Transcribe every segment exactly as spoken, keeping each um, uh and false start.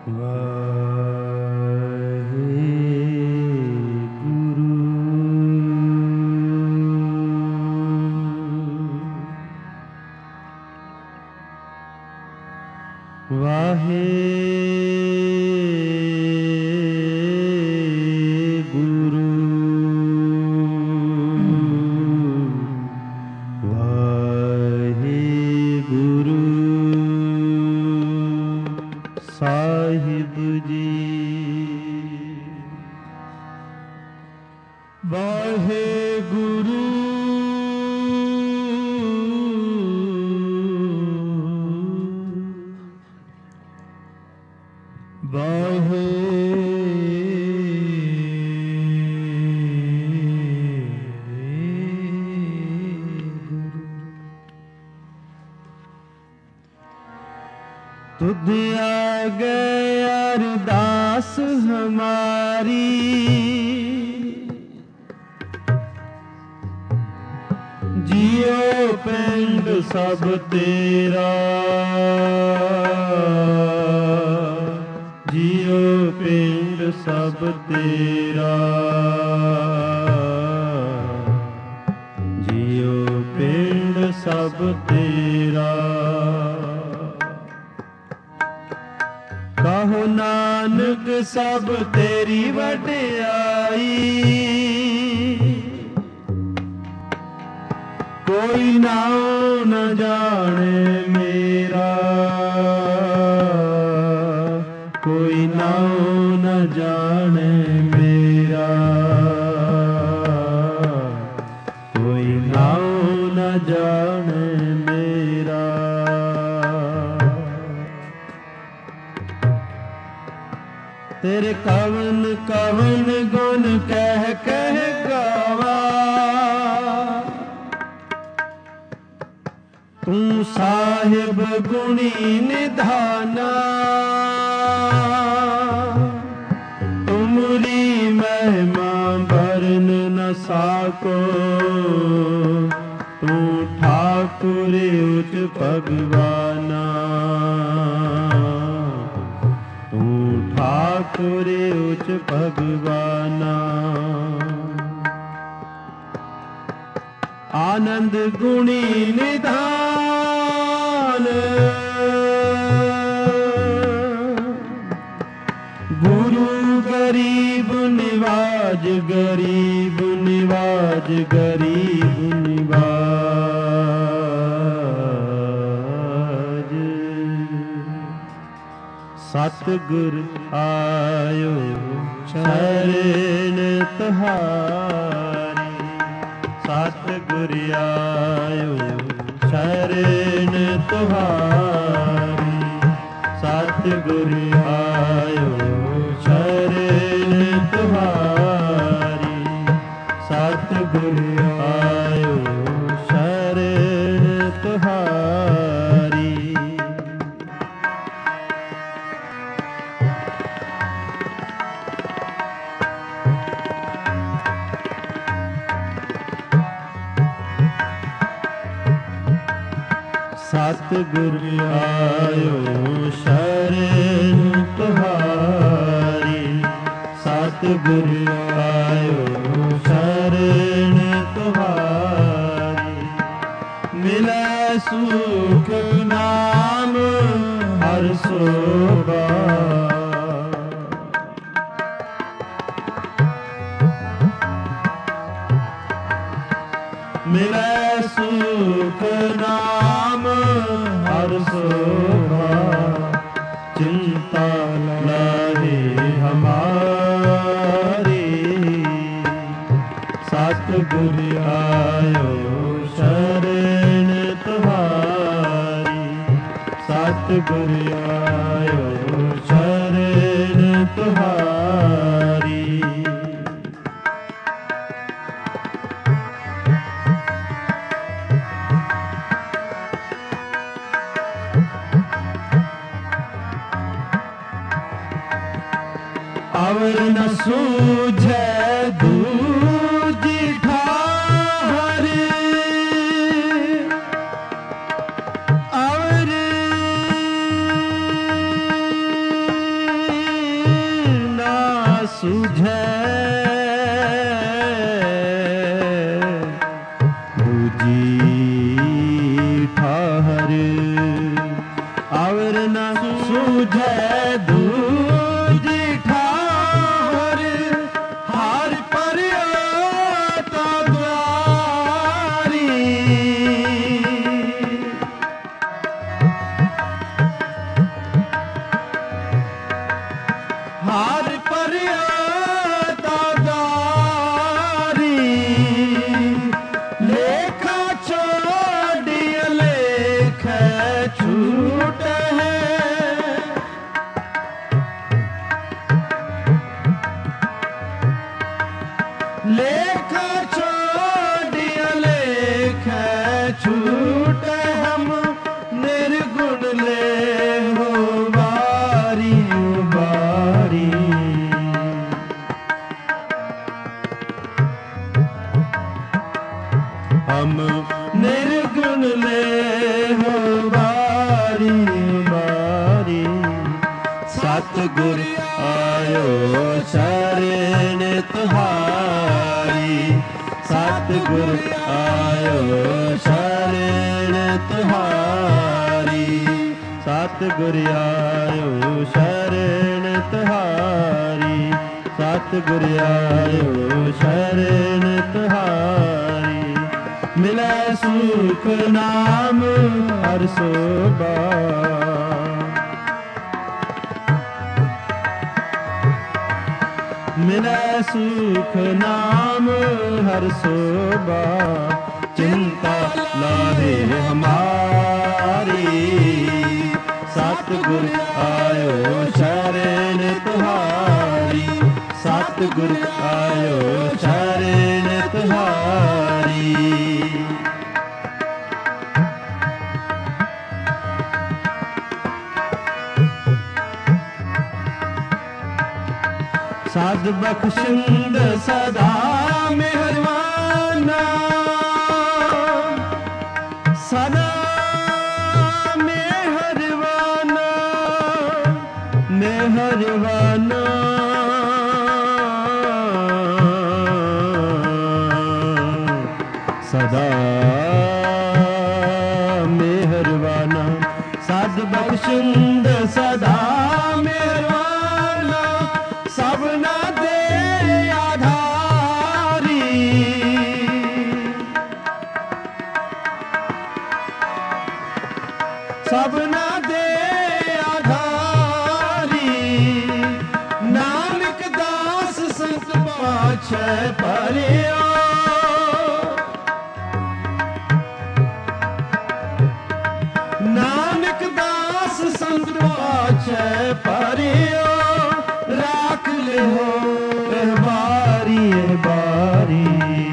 तुध आगे अरदास हमारी, जियो पिंड सब तेरा, जियो पिंड सब तेरा, जियो पिंड सब तेरा। कहो नानक सब तेरी वडियाई, कोई नाम न जाने मेरा, कोई नाम न जाने मेरा, कोई नाम न जाने मेरा। तेरे कवन कवन गुण कह कह गावा, तू साहिब गुणी निधाना, तुमरी महिमा बरन न साको, तू ठाकुर उच भगवाना, तू ठाकुर उच भगवाना। आनंद गुणी निधान, गुरु गरीब निवाज, गरीब निवाज, गरीब निवाज। सतगुर आयो शरण तुहारी, सतगुर आयो शरण तुहारी, सतगुर आयो शरण तुहारी, सतगुर आयो शरण तुहारी। सतगुर आयो शरण तुहारी, सतगुर आयो शरण तुहारी। मिलै सुख नाम हर सोभा, मिलै सुख नाम हर शोभा। चिंता लाहे हमारी, सतगुर आयो शरण तुहारी, सतगुर आयो शरण तुहारी। अवर न सूझे दूजी ठाहर, अवर ਸੂਝੈ ਦੂਜੀ ਠਾਹਰ ਆਵਰ ਨਾ ਸੂਝੈ ਦੂਜੀ ਠਾਹਰ ਹਰ ਪਰਿਆ ਤਾ ਦੁਆਰੀ ਹਰ ਪਰਿਆ ਤਾ ਦੁਆਰੀ ਲੇਖਾ ਛੋੜਿ ਲੇਖ ਛੂਟ ਹੈ ਲੇਖਾ ਛੋੜਿ ਲੇਖ ਛੂਟ ਹਮ ਨਿਰਗੁਣ ਲੈ ਹੋ ਵਾਰੀ ਵਾਰੀ ਹਮ ਨਿਰਗੁਣ ਲੈ ਹੋ ਵਾਰੀ ਵਾਰੀ ਸਤਿਗੁਰ ਆਇਓ ਸ਼ਰਨ ਤੁਹਾਰੀ ਸਤਿਗੁਰ ਆਇਓ ਸ਼ਰਨ ਤੁਹਾਰੀ ਸਤਿਗੁਰ ਆਇਓ ਸ਼ਰਨ ਤੁਹਾਰੀ ਸਤਿਗੁਰ ਆਇਓ ਸ਼ਰਨ ਤੁਹਾਰੀ ਮਿਲੈ ਸੁਖ ਨਾਮ ਹਰਿ ਸੋਭਾ ਮਿਲੈ ਸੁਖ ਨਾਮ ਹਰਿ ਸੋਭਾ ਚਿੰਤਾ ਲਾਹੇ ਹਮਾਰੀ ਸਤਿਗੁਰ ਆਇਓ ਸ਼ਰਨ ਤੁਹਾਰੀ ਸਤਿਗੁਰ ਆਇਓ ਸ਼ਰਨ ਤੁਹਾਰੀ ਸਾਧ ਬਖਸ਼ਿੰਦ ਸਦਾ ਮਿਹਰਬਾਨਾ ਸਦਾ ਮਿਹਰਬਾਨਾ ਮਿਹਰਬਾਨਾ ਸਦਾ ਮਿਹਰਬਾਨਾ ਸਾਧ ਬਖਸ਼ਿੰਦ ਸਦਾ ਮਿਹਰਬਾਨਾ ਸਭਨਾ ਦੇ ਆਧਾਰੀ ਸਭਨਾ ਦੇ ਆਧਾਰੀ ਨਾਨਕ ਦਾਸ ਸੰਤ ਪਾਛੈ ਪਰਿਆ ਨਾਨਕ ਦਾਸ ਸੰਤ ਪਾਛੈ ਪਰਿਆ ਰਾਖ ਲਿਓ ਇਹ ਬਾਰੀ ਇਹ ਬਾਰੀ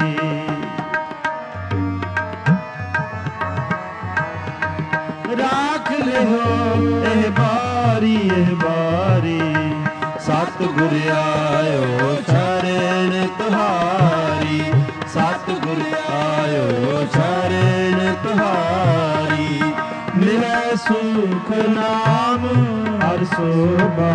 ਰਾਖ ਲਿਓ ਇਹ ਬਾਰੀ ਇਹ ਬਾਰੀ ਸਤਿਗੁਰ ਆਇਓ ਸ਼ਰਨ ਤੁਹਾਰੀ ਸਤਿਗੁਰ ਆਇਓ ਸ਼ਰਨ ਤੁਹਾਰੀ ਮਿਲੈ ਸੁਖ ਨਾਮ ਹਰਿ ਸੋਭਾ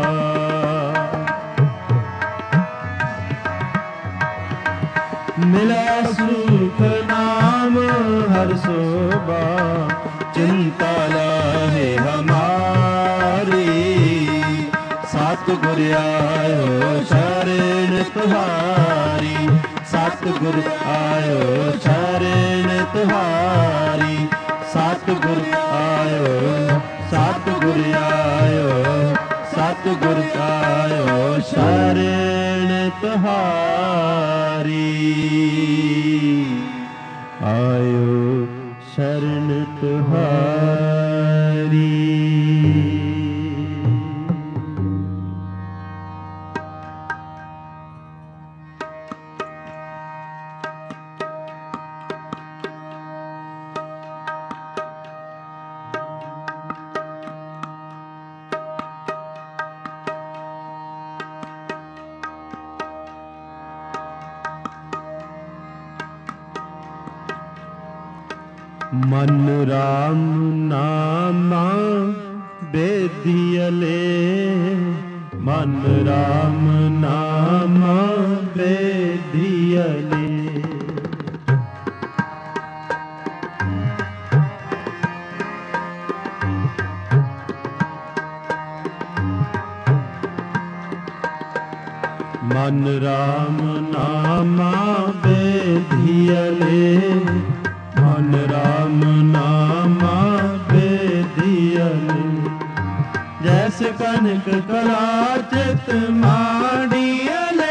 ਮਿਲੈ ਸੁਖ ਨਾਮ ਹਰਿ ਸੋਭਾ ਚਿੰਤਾ ਲਾਹੇ ਹਮਾਰੀ ਸਤਿਗੁਰ ਆਇਓ ਸ਼ਰਨ ਤੁਹਾਰੀ ਸਤਿਗੁਰ ਆਇਓ ਸ਼ਰਨ ਤੁਹਾਰੀ ਸਤਿਗੁਰ ਆਇਓ ਸਤਿਗੁਰ ਆਇਓ ਸਤਿਗੁਰ ਆਇਓ ਸ਼ਰਨ ਤੁਹਾਰੀ ਆਇਓ ਸ਼ਰਨ ਤੁਹਾਰੀ मन राम नामा बेदियले मन राम नाम मन राम नामा बेधियले, मन राम नामा बेधियले। जैसे कनक कला चित माड़ियले,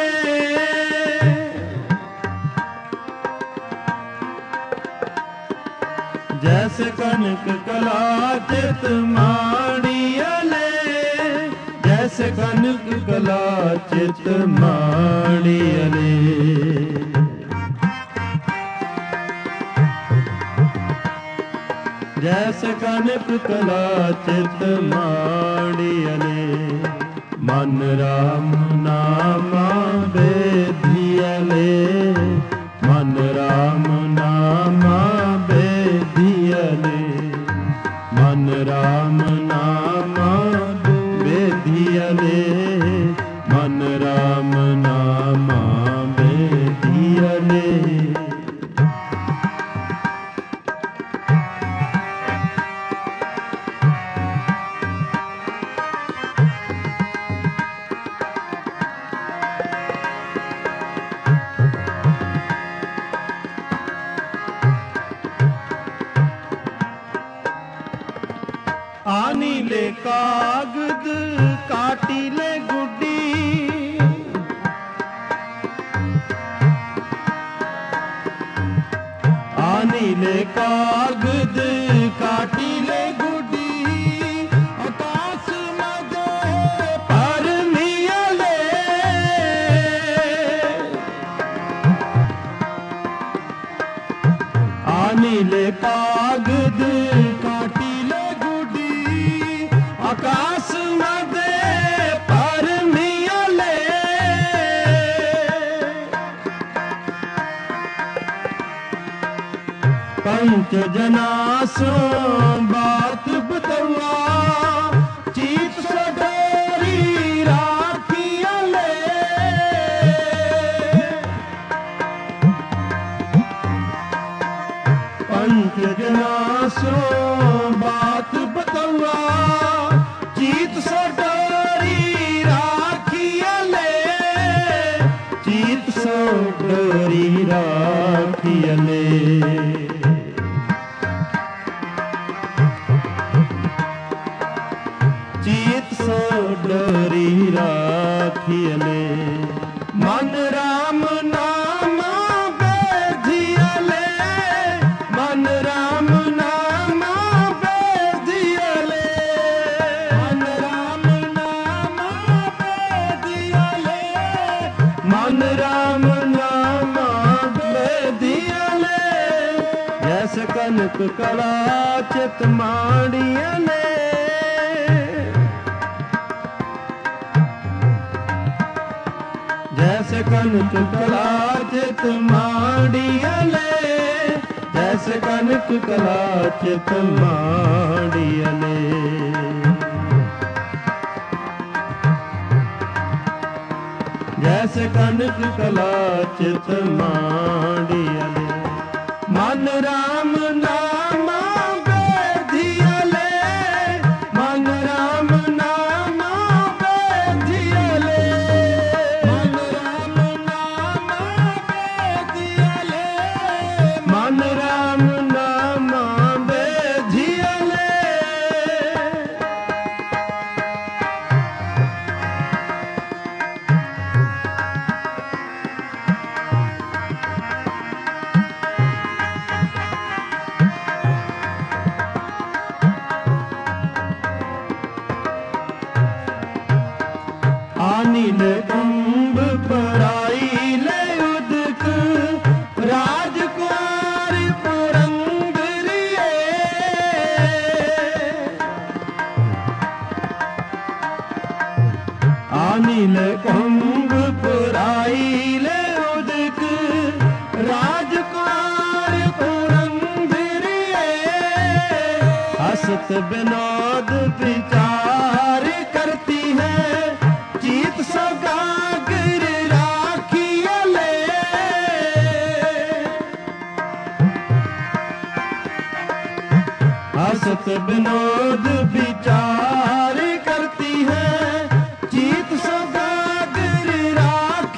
जैसे कनक कला चित माड़ियले, जैसे कनक कला चित माड़ियले। जैसे कनक कला चित माड़ियले। मन राम नामा बेधियले, मन राम नामा बेधियले, मन राम नामा बेधियले, मन राम नामा बेधियले। आनी ले कागद काटी ले गुड्डी, आनी ले कागद काटी ले गुड्डी, आकाश मदे पर मियले। आनी ले कागद काटी आकाश मदे पर मियले। पंच जनासो बात बतवा, चीत सो डोरी राखियले। पंच जनासो बात बतवा, चीत सो डोरी राखियले, चीत सो डोरी राखियले। चीत सो डोरी राखियले। मन राम नामा बेधियले, मन राम नामा बेधियले, मन राम नामा बेधियले, मन राम नामा बेधियले। जैसे कनक कला चित माड़ियले, जैसे कनक कला चित माड़ियले, जैसे कनक कला चित माड़ियले। जैसे कनक कला चित माड़ियले। मन राम नामा बेधियले, मन राम नामा बेधियले, मन राम नामा बेधियले, मन राम नामा बेधियले। आनील कुंभ पराई ले उदक, राजकुमार पुरंदरिये। आनील कुंभ पराई ले उदक, राजकुमार पुरंदरिये। हसत विनोद विचार करती है, चीत सो गागर राखियले। हसत विनोद विचार करती है, चीत सो गागर राखियले।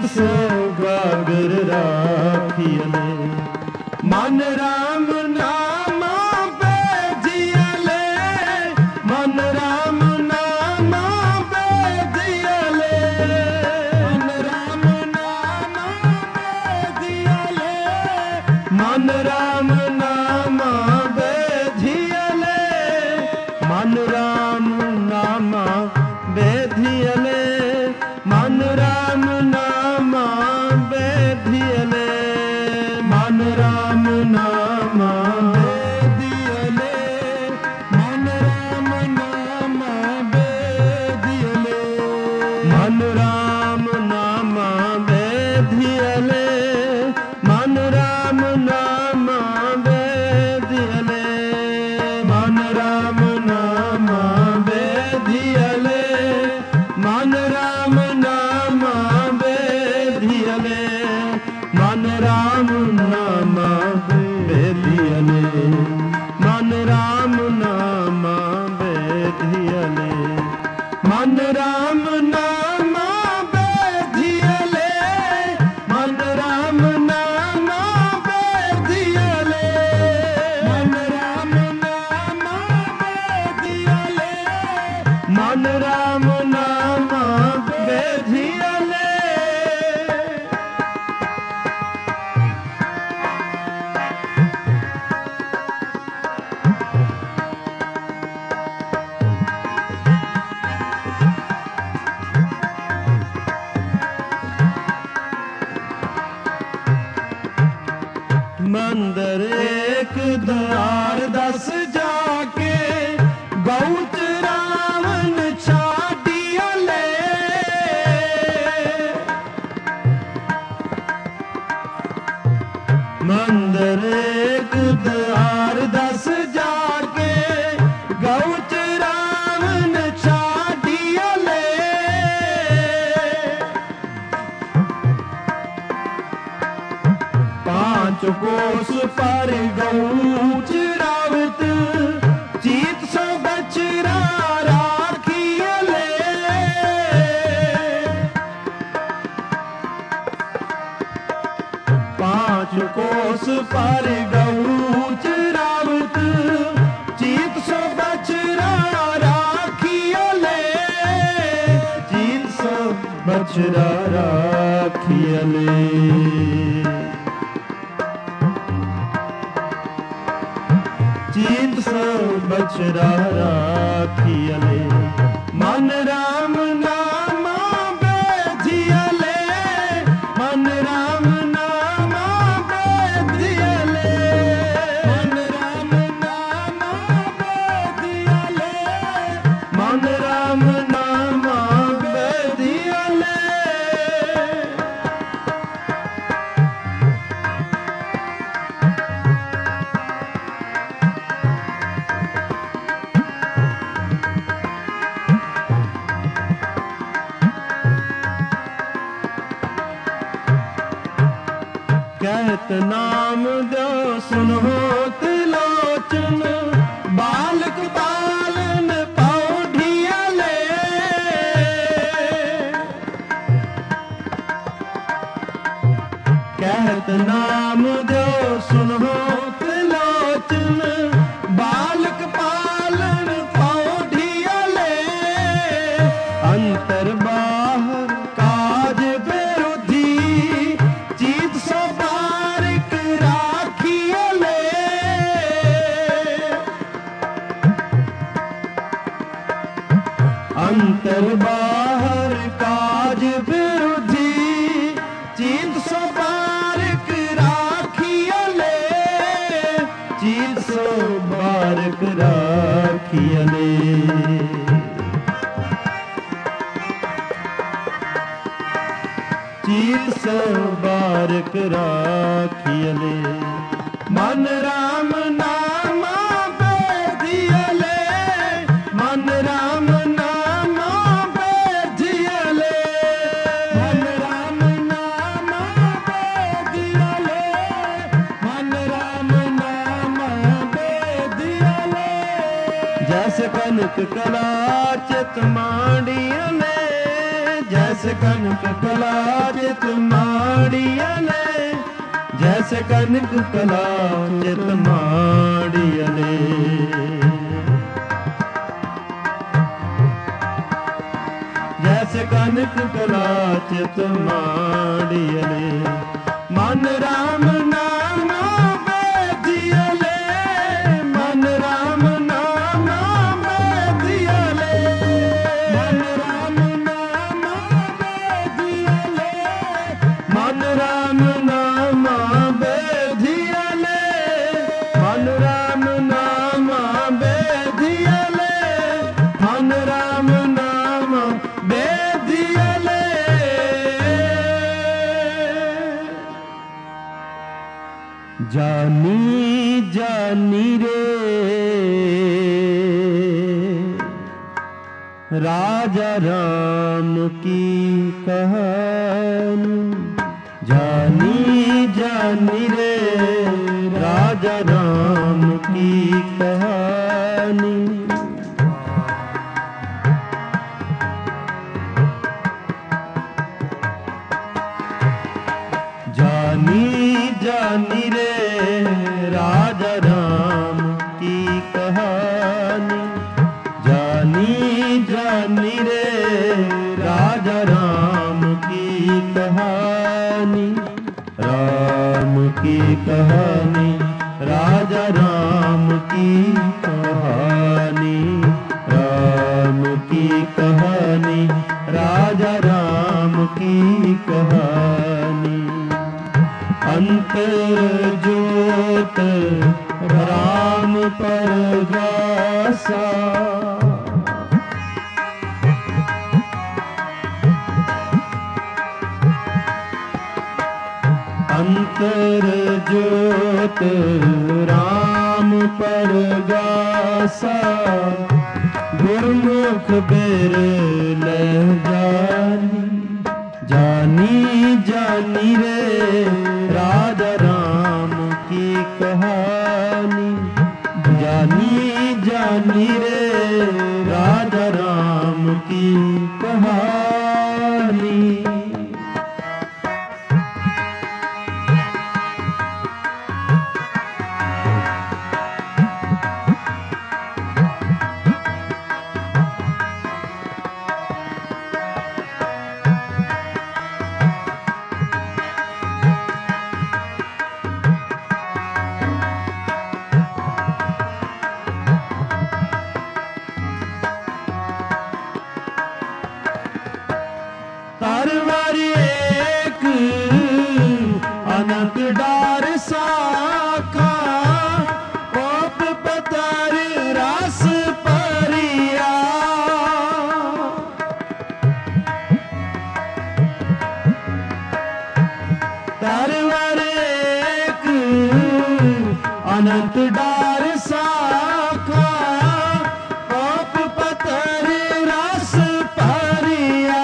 सौभागर राखियले मन राम नामा बेजियले मन राम नामा बेजियले मन राम नामा बेजियले मन राम नामा बेजियले मन राम नामा बेधियले मन राम नामा बेधियले मन राम नामा बेधियले मन राम नामा बेधियले मन राम नामा बेधियले मन राम नामा बेधियले मन राम नामा बेधियले मन राम नामा बेधियले मन राम नामा बेधियले मन राम नामा बेधियले मन राम नामा बेधियले मन राम नामा बेधियले मन राम नामा बेधियले मन राम नामा बेधियले मंदिर एक द्वार दस जाके गौच रावण छाडियले मंदिर एक द्वार दस जाके गौच रावण छाडियले पांच कोस पर गौच रावत चीत सो बचरा राखियले पांच कोस पर गौच रावत चीत सो बचरा राखियले चीत सो बचरा राखियले चीत सो बचरा राखियले मन राम नामा बेधियले मन राम नामा बेधियले मन राम नामा बेधियले मन राम नामा बेधियले कहत नाम दो सुनो त्रिलोचन बालक पालन पौढ़ियले कहत नाम दो सुनो त्रिलोचन बालक पालन पौढ़ियले अंतर बाहर काज विरोधी चीत सो बारिक राखियले अंतर बाहर काज विरोधी चीत सो बारिक राखियले चीत सो बारिक राखियले चीत सो बारिक राखियले मन राम नामा बेधियले मन राम नामा बेधियले मन राम नामा बेधियले मन राम नामा बेधियले जैसे कनक कला चित मांडियले जैसे कनक कला चित माड़ियले जैसे कनक कला चित माड़ियले जैसे कनक कला चित माड़ियले मन राम नाम बेदियले मन राम नाम बेदियले मन राम नाम बेदियले मन राम नाम बेदियले मन राम नाम बेदियले मन राम नाम बेदियले जानी जानी रे राजा राम की कहानी जानी जानी रे राजा राम की कहानी जानी जानी रे राजा राम की कहानी जानी जानी रे राजा राम की कहानी राम की कहानी राजा राम की कहानी राम की कहानी राजा राम की कहानी अंतर ज्योत राम परगासा अंतर ज्योत राम परगासा गुरमुख बेर ले जानी जानी जानी रे राजा राम की कहानी जानी जानी रे राजा राम की कहानी तरवारी एक अनंत डार साखा कोप पतर रस परिया तरवार एक अनंत डार साखा कोप पतर रस परिया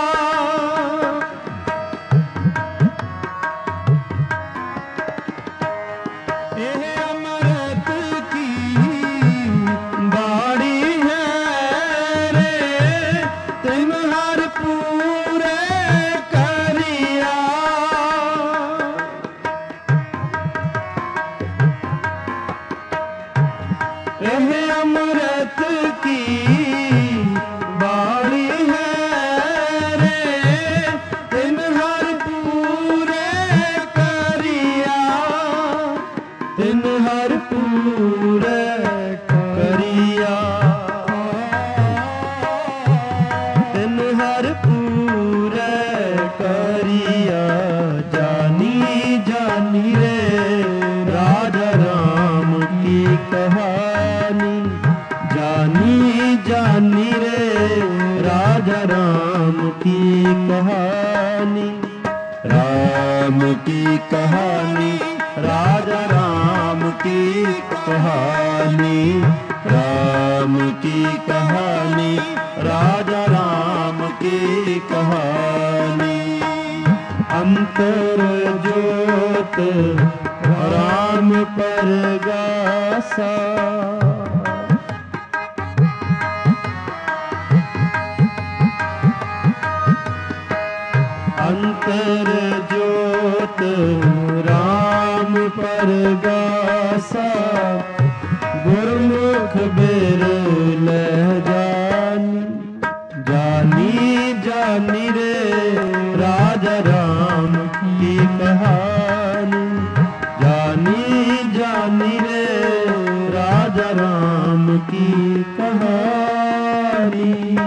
अमृत की बाड़ी है रे तिन हर पूरे करिया तिन हर पूरे करिया तिन हर पूरे करिया जानी जानी रे राजा राम की कहानी जानी जानी रे राजा राम की कहानी राम की कहानी राजा राम की कहानी राम की कहानी राजा राम की कहानी अंतर ज्योत राम परगासा अंतर अंतर ज्योत राम परगासा गुरमुख बिरल जानी जानी जानी रे राजा राम की कहानी जानी जानी रे राजा राम की कहानी।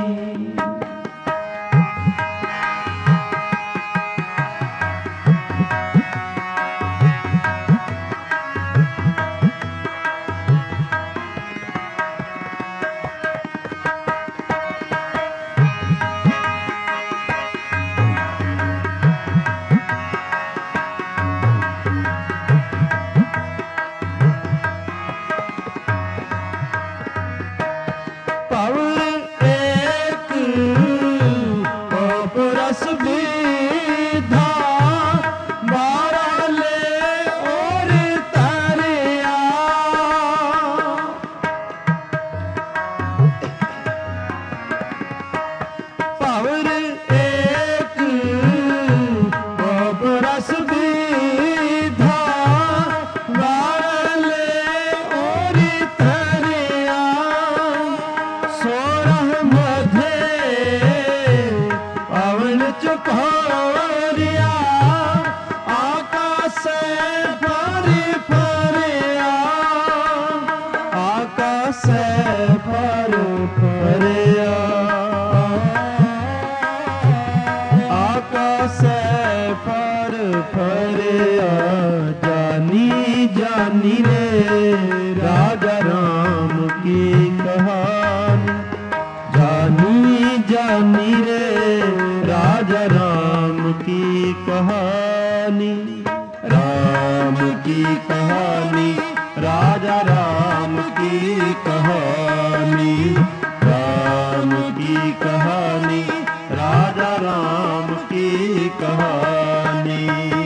जानी रे राजा राम की कहानी जानी जानी रे राजा राम की कहानी राम की कहानी राजा राम की कहानी राम की कहानी राजा राम की कहानी।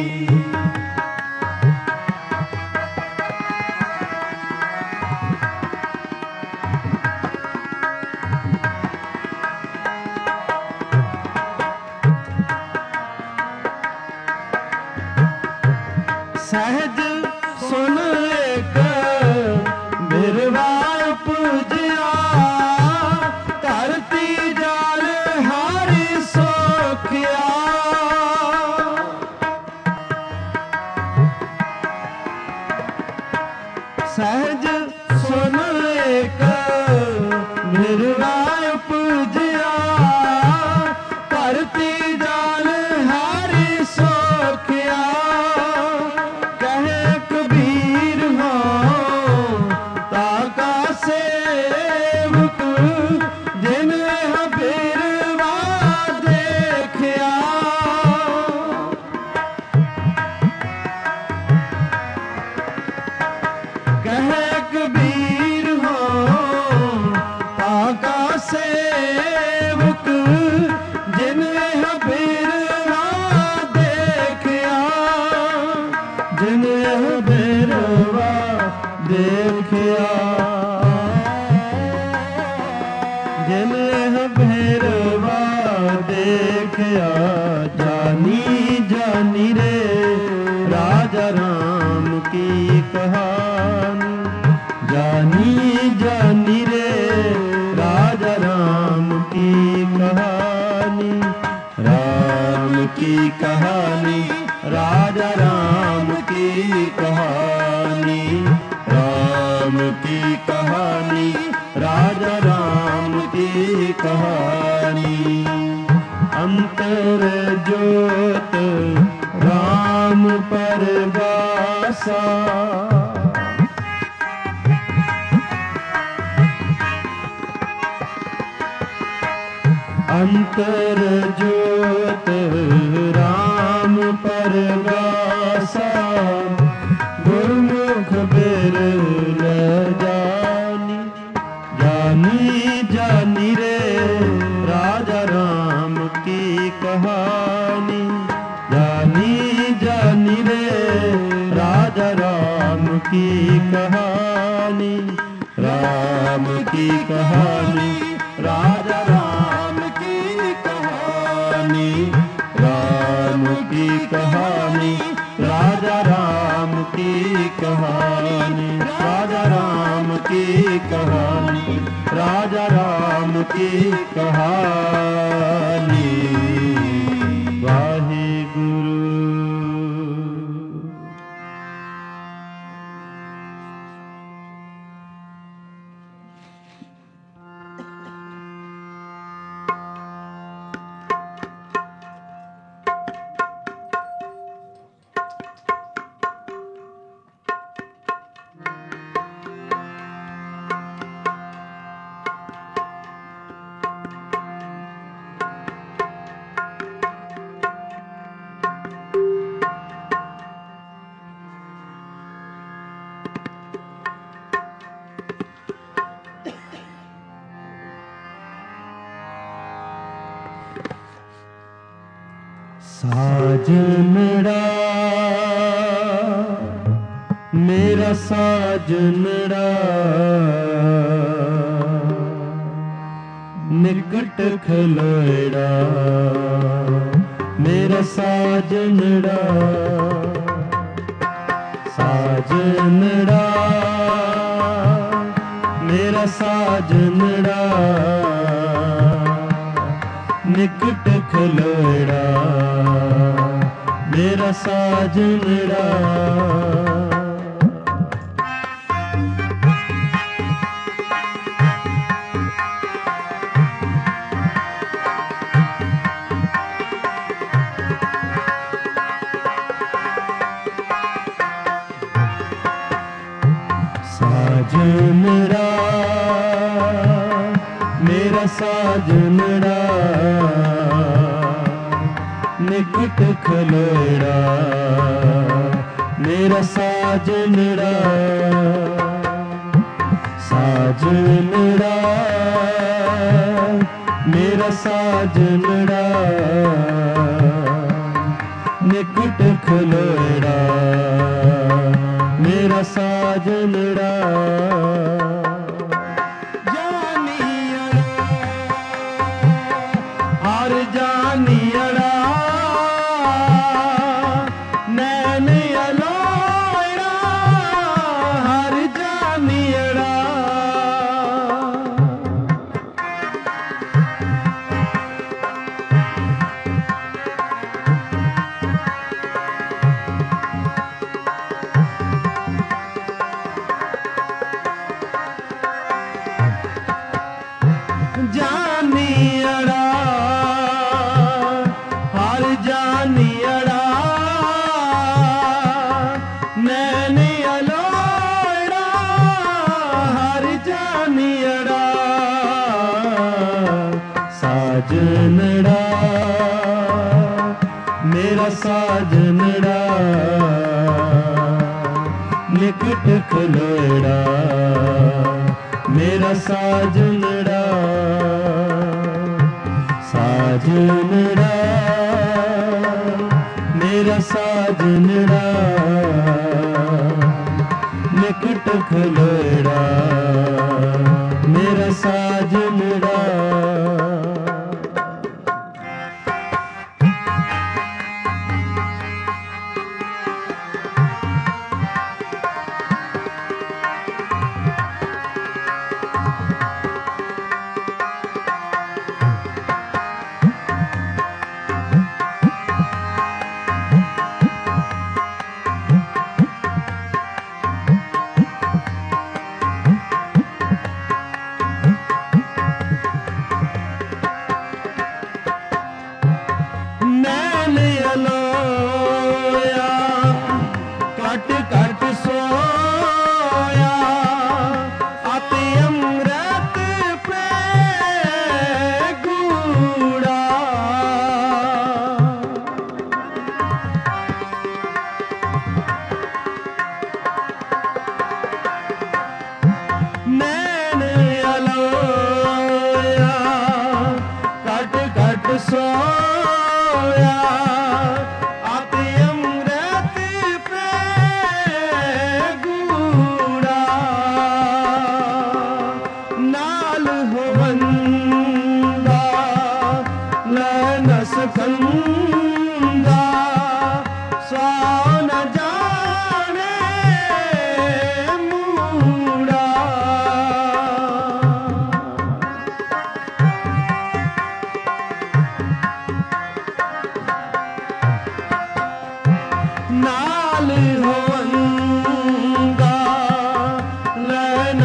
सहज सुन एक बिरवा पूजिया धरती जाल हारी सोखिया सहज सुन एक बिरवा पूजिया धरती जाल हारी सोखिया देखिया जिन भैरवा देखिया जानी जानी रे राजा राम की कहानी जानी जानी रे राजा राम की कहानी राम की कहानी राजा राम की कहानी राम की कहानी राजा राम की कहानी। अंतर ज्योत राम परगासा अंतर ज्योत राम परगासा गुरमुख बिरल जानी जानी जानी रे राजा राम की कहानी जानी जानी रे राजा राम की कहानी राम की कहानी राजा राम की कहानी राम कहानी, राजा राम की कहानी, राजा राम की कहानी, राजा राम की कहानी। वाहिगुरु। साजनड़ा मेरा साजनड़ा, निकट खलोड़ा मेरा साजनड़ा, साजनड़ा मेरा साजनड़ा, निकट खलोड़ा मेरा साजनड़ा। साजनड़ा मेरा साजनड़ा, निकट खलोड़ा मेरा साजनड़ा, साजनड़ा मेरा साजनड़ा, निकट खलोड़ा मेरा साजनड़ा। जानियड़ा हर जानियड़ा, नैन अलोड़ा हर जानियड़ा, जानियड़ा हर जानियड़ा, नैन अलोड़ा हर जानियड़ा, साजनड़ा मेरा साजनड़ा, निकट खलोड़ा मेरा साजनड़ा, साजनड़ा मेरा साजनड़ा, निकट खलोड़ा मेरा साजनड़ा। सो न जाने मूड़ा। नाल होवंगा लैन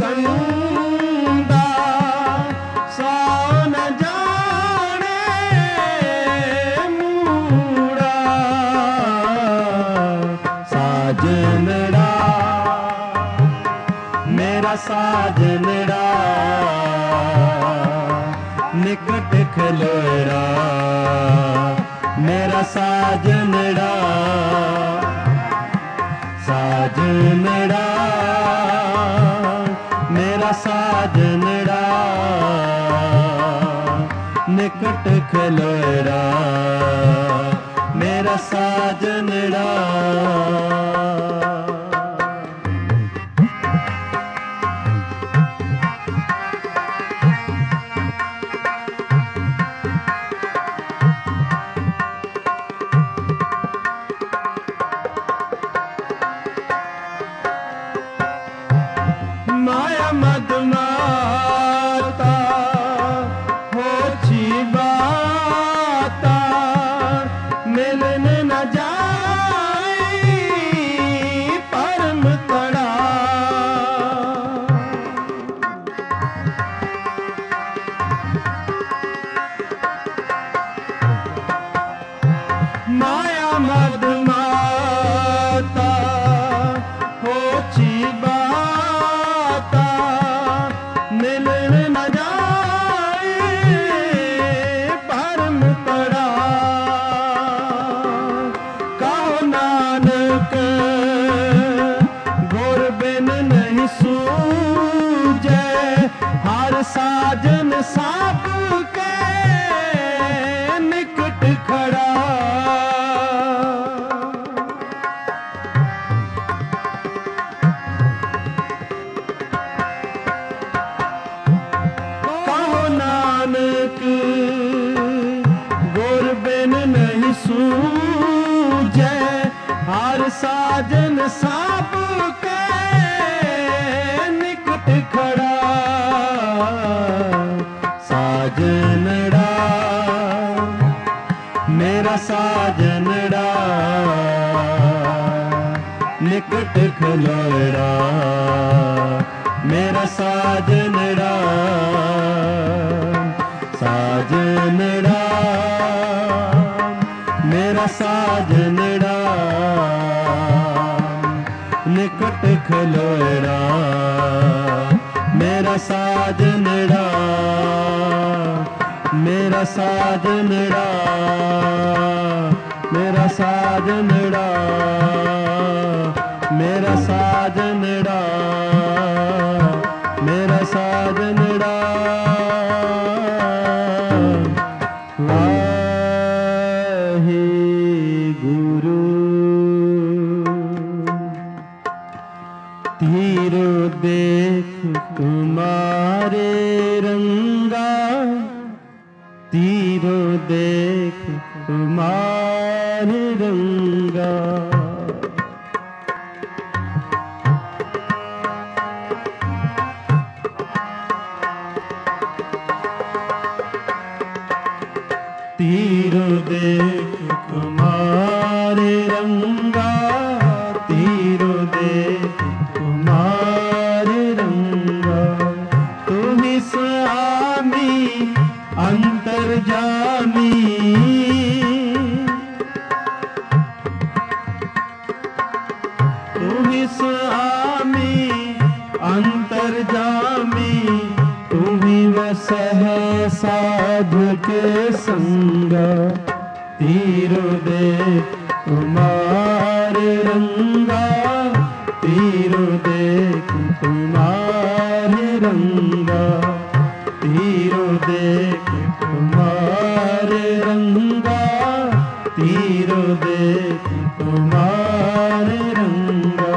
सकंदा सो न जाने मूड़ा। साजनड़ा मेरा साजनड़ा निकट खलोड़ा। मेरा साजनड़ा साजनड़ा मेरा साजनड़ा निकट खलोड़ा। मेरा साजनड़ा माया मद माता होची बाता मिलन न जाए परम तड़ा। माया मद माता होची बाता मिलन न जाए परम तड़ा। कहो नानक गुर बिन नहीं सूझे हर साजन साप के निकट खड़ा। नानक गुर बिन नहीं सूझे हर साजन साप के निकट खड़ा। साजनड़ा मेरा साजनड़ा निकट खलोड़ा। मेरा साजनड़ा साजनड़ा मेरा साजनड़ा निकट खलोड़ा। मेरा साजनड़ा मेरा साजनड़ा मेरा साजनड़ा मेरा साजनड़ा मेरा साजनड़ा। वाहे गुरु तीरो देख तुम्हारे रंगा। तीरो देख तुम्हारे रंगा। तीरो देख तुम्हारे रंगा। तीरो देख तुम्हारे रंगा। तुम्ही स्वामी अंतर्जामी। तुम्ही स्वामी अंतर्जामी। तुम्ही वसह साधु के संग। तीरो देख तुम्हारे रंगा। तीरो देख तुम्हारे रंगा। तीरो देख तुम्हारे रंगा। तीरो देख तुम्हारे रंगा।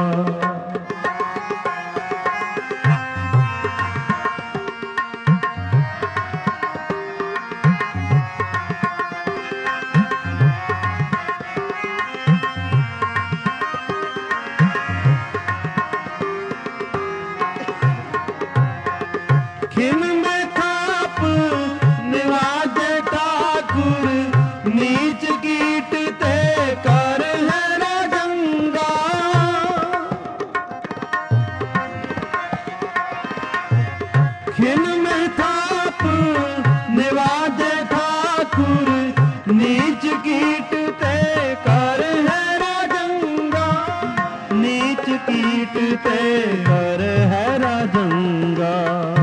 कीट ते कर है राजंगा, नीच कीट ते कर है राजंगा।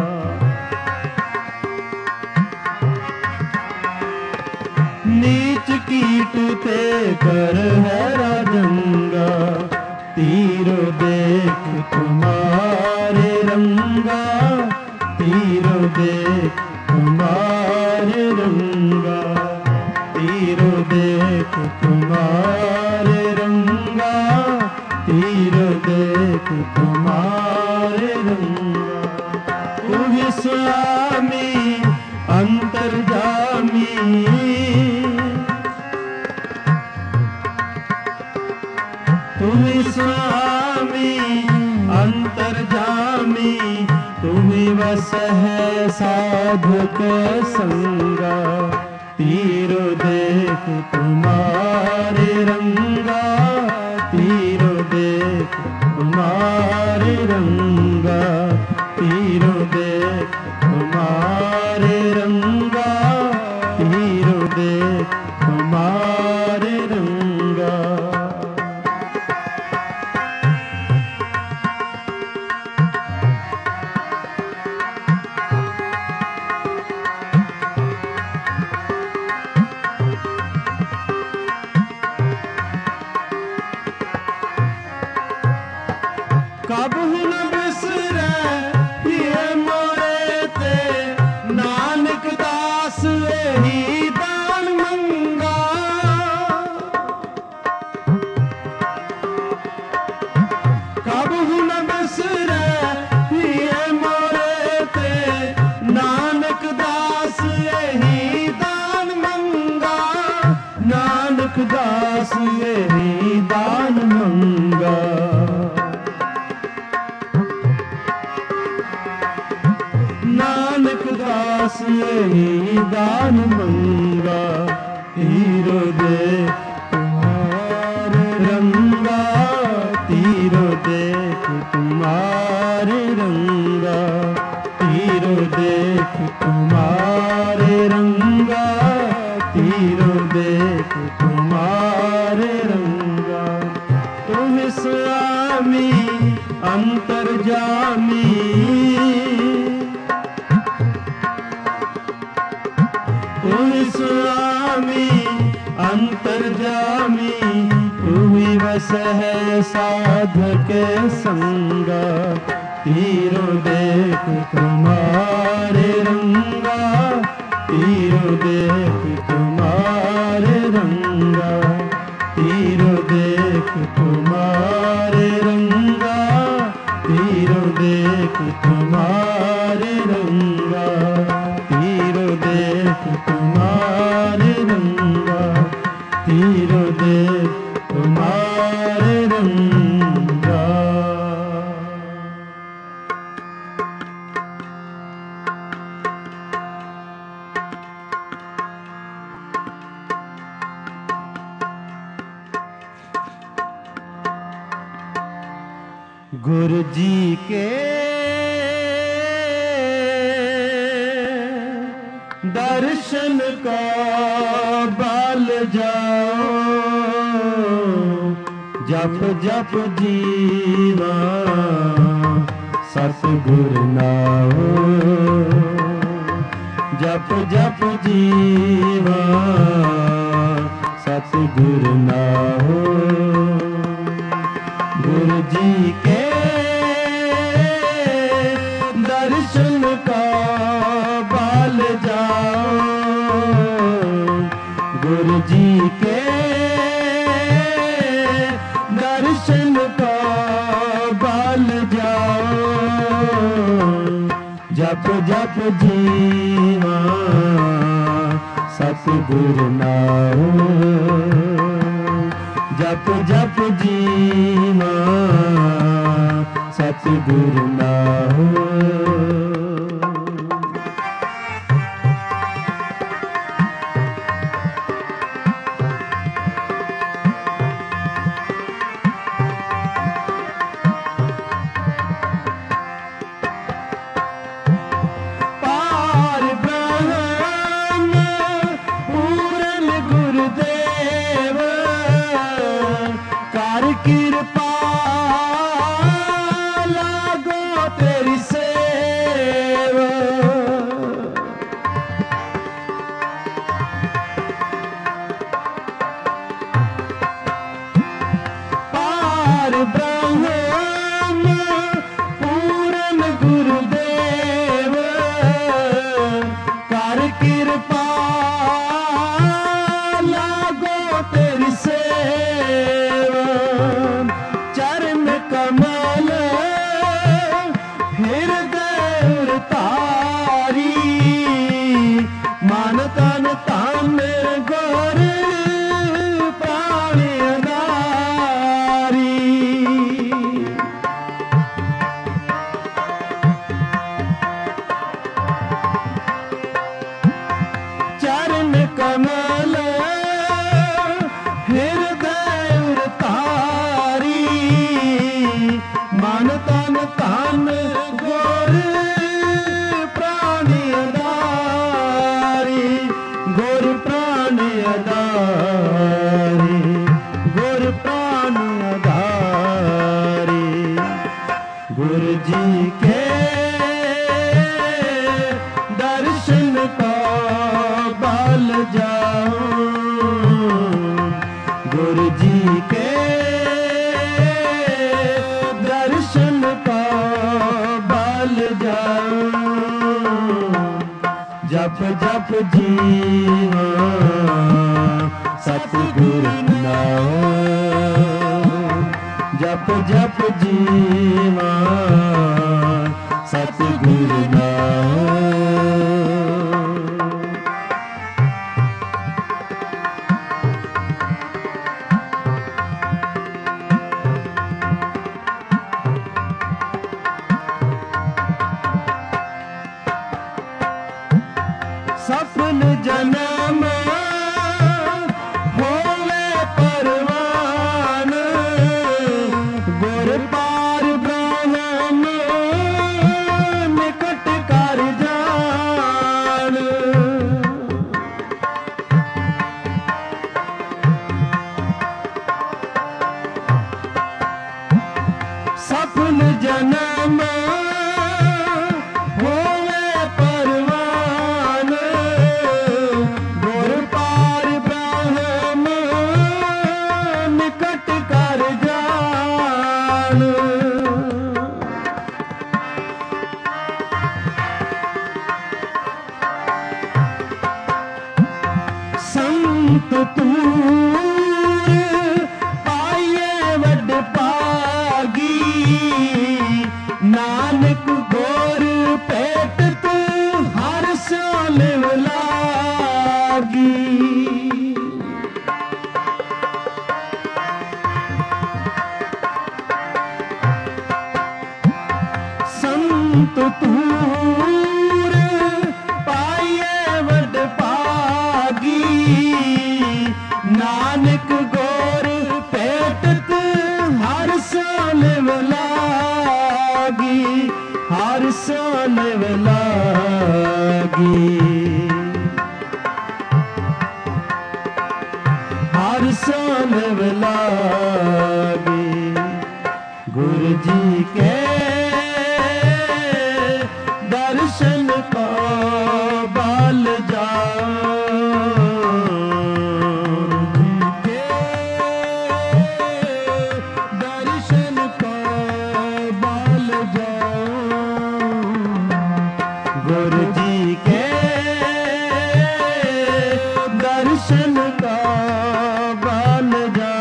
नीच कीट ते कर है राजंगा, तीरो देख तुम्हारे रंगा, तीरो देख तुम्हारे रंगा, तीरो देख तुम्हारे रंगा, तीरो देख तुम्हारे रंगा। तू ही स्वामी अंतर्जामी, तुम्ही स्वामी अंतर्जामी, तुम्ही वस है साधक संगा, तीरो देख तुम्हारे रंगा, तीरो देख तुम्हारे रंगा, तीरो देख तुम्हारे रंगा, तीरो देख तुम्हारे रंगा। कबहू न बिसरै ये मोरे ते, नानक दास यही दान मंगा। कबहू न बिसरै ये मोरे ते, नानक दास यही दान मंगा, नानक दास यही दान मंगा। नानक दास यही दान मंगा, तीरो देख तुम्हारे रंगा, तीरो देख तुम्हारे रंगा, तीरो देख तुम्हारे रंगा, तीरो देख तुम्हारे रंगा। तुम स्वामी अंतर्जामी, स्वामी अंतर्जामी, तुम्ही वस है साधक संगा, तीरो देख तुम्हारे रंगा, तीरो देख तुम्हारे रंगा, तीरो देख तुम्हारे रंगा, तीरो देख तुम्हारे रंगा, तीरो देख तुम्हारे रंगा, तीरो देख तुम्हारे रंगा। गुरु जी के दर्शन का बल जाओ, जप जप जीवा सतगुर नाओ, जप जप जीवा सतगुर नाओ। गुरु जी के दर्शन का बल जाओ, गुरु जी के दर्शन का बल जाओ, जप जप जीवा सतगुर नाओ, जप जप जीवा सतगुर नाओ। पार ब्रह्म पूरन गुरुदेव, पार ब्रह्म पूरन गुरुदेव कर कृपा लागो तेरी सेवा चरण कमल हृदय तारी मन तन तन गोर प्राण अनारी चरण कमल हृदय तारी मन तन तन गोर प्राण अनारी गोर प्राण अदारी गोर प्राण अदारी गुरु जी के दर्शन को बल जाऊं गुरु जी के दर्शन को बल जाऊं जप जप जीवा सतगुरु नाम जप जप जीवा सतगुरु नाम सफल जन्म होवे परवान गुर पार ब्रह्म निकट कर जान सफल जन्म होवे परवान गुर पार ब्रह्म निकट कर जान संत तूर पाइए वड पागी नानक गोर पेट तू हर साल लागी संत तूर पाइए वड पागी नानक गोर पेट तू हर साल लागी हर साल लागी हर साल लागी गुरु जी के दर्शन को बल जाऊं के दर्शन को बल जाऊं गुरु जी के दर्शन को बल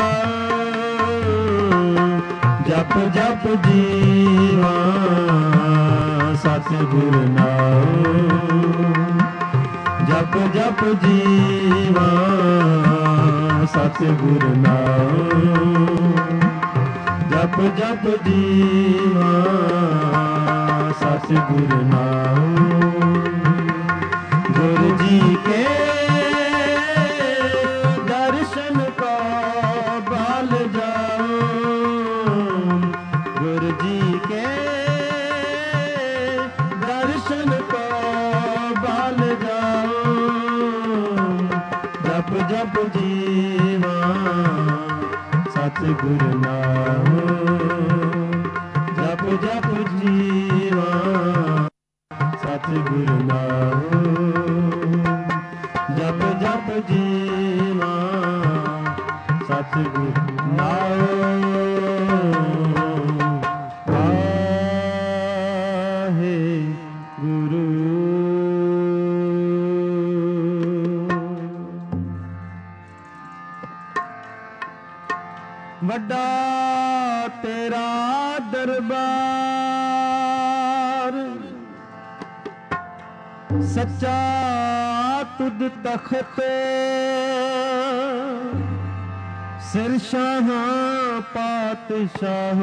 जाऊं जप जप जीवा सतगुरु नाम जप जप जीवा सतगुरु नाम जप जप जीवा सतगुरु नाम गुरु जी के दर्शन को बल जाऊं गुरु जी के दर्शन को बल जाऊं जप जप जीवा सतगुरु नाम जप जप जीवा सतगुरु नाम जप जप जीवा सतगुरु नाम ਵੱਡਾ ਤੇਰਾ ਦਰਬਾਰ, ਸੱਚਾ ਤੁਧ ਤਖਤ, ਸਿਰ ਸ਼ਾਹਾਂ ਪਾਤਸ਼ਾਹ,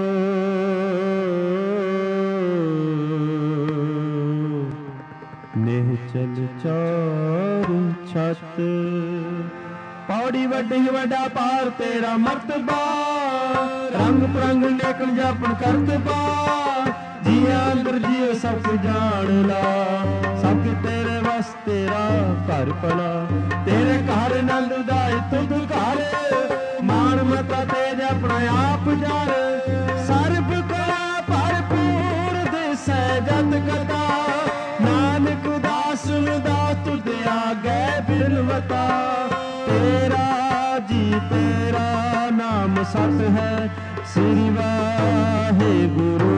ਨਿਹਚਲ ਚਾਰ ਛੱਤ। ਪੌੜੀ ਵੱਡੀ ਵੱਡਾ ਪਾਰ ਤੇਰਾ ਮਰਤਬਾ, ਰੰਗ ਪ੍ਰੰਗ ਨੇਕਲ ਜਾਪਣ ਕਰਤਬਾ, ਜੀਆਂ ਅੰਦਰ ਜੀਓ ਸਭ ਜਾਣ ਲਾ, ਸਭ ਤੇਰੇ ਵਸ ਤੇਰਾ ਘਰ ਭਲਾ, ਤੇਰੇ ਘਰ ਆਨੰਦ ਉਦਾਏ ਤੁਧ ਘਰ, ਮਾਣ ਮਤਾ ਤੇਜ ਆਪਣਾ ਆਪ ਜਰ, ਸਰਬ ਕਲਾ ਭਰਪੂਰ ਦਿਸੈ ਜਤ ਕਥਾ, ਨਾਨਕ ਦਾਸ ਦਾ ਤੁਧ ਆਗੇ ਬਿਰਵਤਾ, ਤੇਰਾ ਜੀ ਤੇਰਾ ਨਾਮ ਸਤ ਹੈ, ਸ੍ਰੀ ਵਾਹਿਗੁਰੂ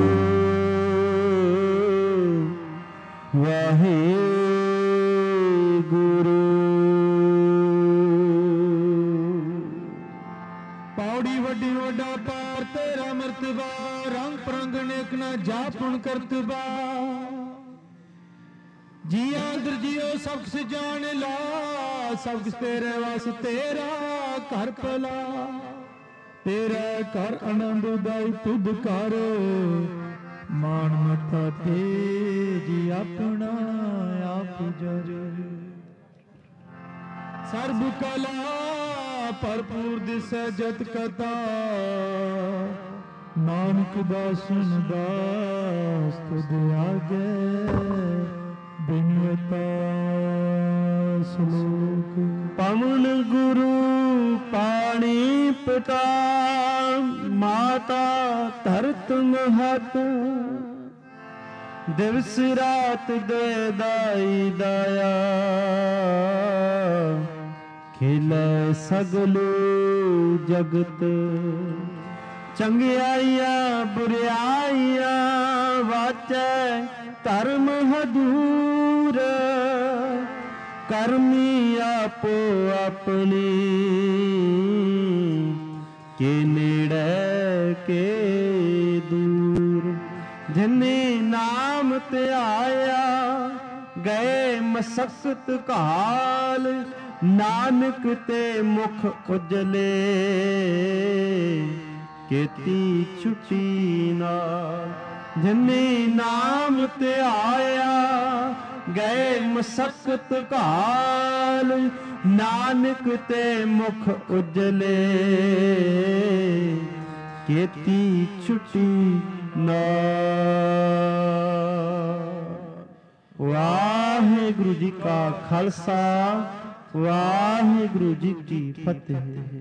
ਵਾਹਿਗੁਰੂ। ਪੌੜੀ ਵੱਡੀ ਵੱਡਾ ਪਾਰ ਤੇਰਾ ਮਰਤਬਾ, ਰੰਗ ਪ੍ਰੰਗ ਨੇਕ ਨਾ ਜਾਪਣ ਕਰਤਬਾ, ਜੀਆਂ ਅੰਦਰ ਜੀਓ ਸਭ ਕਿਸ ਜਾਣ ਲਾ, ਸਭ ਕਿਸ ਤੇਰੇ ਵਾਸ ਤੇਰਾ ਘਰ ਭਲਾ, ਤੇਰਾ ਘਰ ਆਨੰਦ ਉਦਾਈ ਤੁਧ ਘਰ, ਮਾਣ ਮੱਥਾ ਤੇਜੀ ਆਪਣਾ ਆਪ ਜਰ, ਸਰਬ ਕਲਾ ਭਰਪੂਰ ਦਿਸੈ ਜਤ ਕਥਾ, ਨਾਨਕ ਦਾਸਨ ਦਾਸ ਤੁਧ ਆਗੇ ਬਿਨਵਤਾ। ਸ਼ਲੋਕ। ਪਵਨ ਗੁਰੂ ਪਾਣੀ ਪਿਤਾ, ਮਾਤਾ ਧਰਤ ਮਹਤ, ਦਿਵਸ ਰਾਤ ਦੇ ਦਾਈ ਦਾਇਆ, ਖਿਲੇ ਸਗਲੂ ਜਗਤ, ਚੰਗਿਆਈਆਂ ਬੁਰਿਆਈਆਂ ਵਾਚੈ ਧਰਮ ਹਦੂਰ, ਕਰਮੀ ਆਪੋ ਆਪਣੀ, ਕੇ ਨੇੜੇ ਕੇ ਦੂਰ, ਜਿਨੇ ਨਾਮ ਧਿਆਇਆ ਗਏ ਮਸਕਤ ਕਾਲ, ਨਾਨਕ ਤੇ ਮੁਖ ਉਜਲੇ ਕੀਤੀ ਛੁੱਟੀ ਨਾਲ, ਜਿਨੇ ਨਾਮ ਧਿਆਇਆ ਗਏ ਮਸਕਤ ਕਾਲ, ਨਾਨਕ ਤੇ ਮੁਖ ਉਜਲੇ ਕੀਤੀ ਛੁੱਟੀ ਨਾਲ। ਵਾਹਿਗੁਰੂ ਜੀ ਕਾ ਖਾਲਸਾ, ਵਾਹਿਗੁਰੂ ਜੀ ਕੀ ਫਤਿਹ।